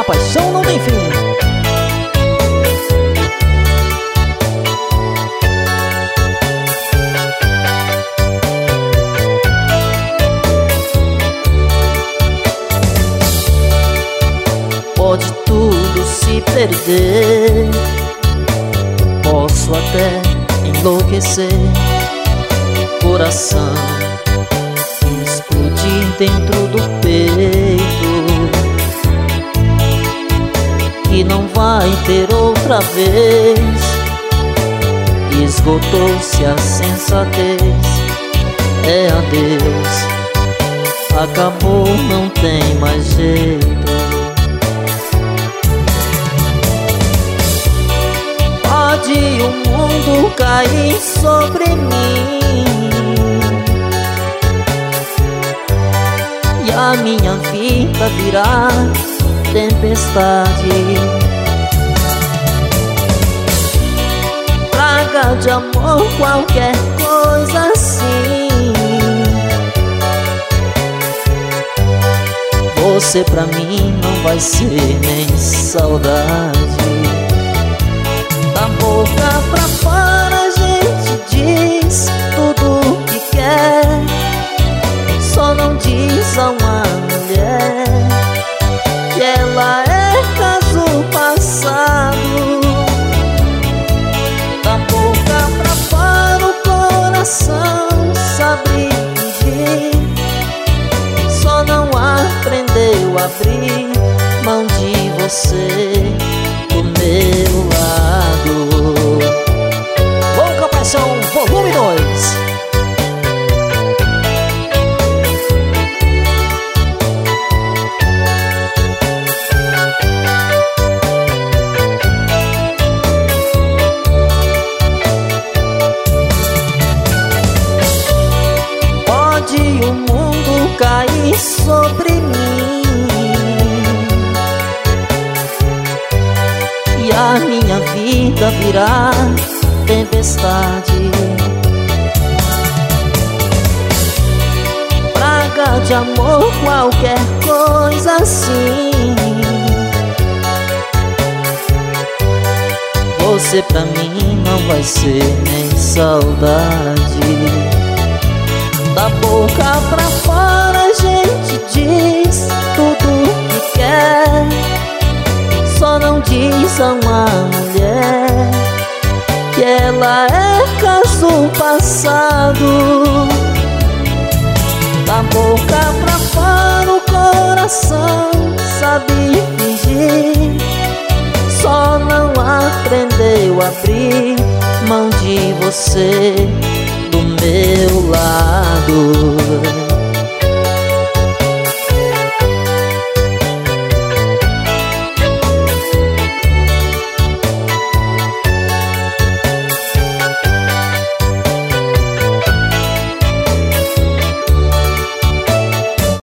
paixão não tem fim. Pode tudo se perder, posso até enlouquecer, coração explodir dentro do peito, que não vai ter outra vez. Esgotou-se a sensatez, é adeus, acabou, não tem mais jeito. Pode o mundo cair sobre mim e a minha vida virar tempestade, praga de amor, qualquer coisa assim. Você pra mim não vai ser nem saudade. Da boca pra fora a gente diz tudo o que quer, só não diz a uma mulher que ela é caso passado. Da boca pra fora o coração sabe fingir, só não aprendeu a abrir mão de você do meu lado. Louca Paixão, volume 2. Pode o mundo cair sobre mim e a minha vida virar tempestade, praga de amor, qualquer coisa assim. Você pra mim não vai ser nem saudade. Da boca pra fora a gente diz tudo o que quer, só não diz a uma mulher que ela é caso passado. Da boca pra fora o coração sabe fingir, só não aprendeu a abrir mão de você do meu lado.